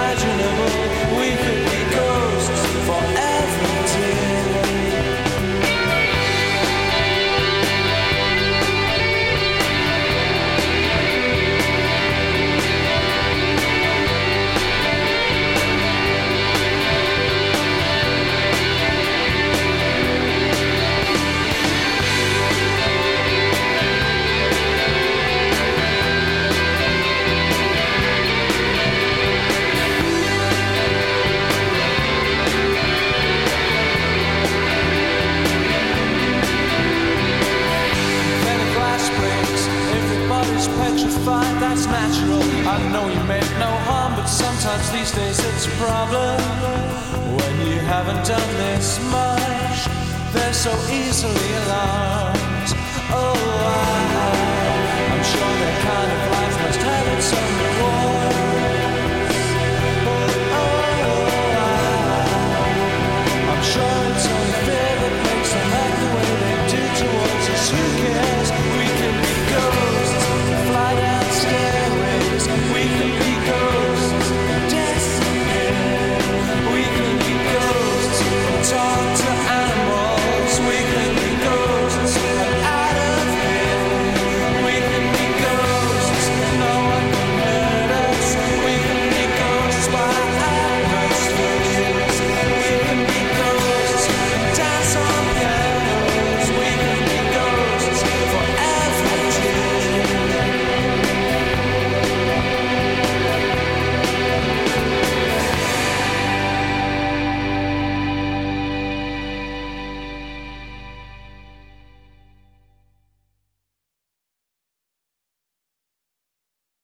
unimaginable. We could be ghosts forever, dear. Petrified, that's natural. I know you meant no harm, but sometimes these days it's a problem. When you haven't done this much, they're so easily alarmed. Oh, I'm sure their kind of life must have its own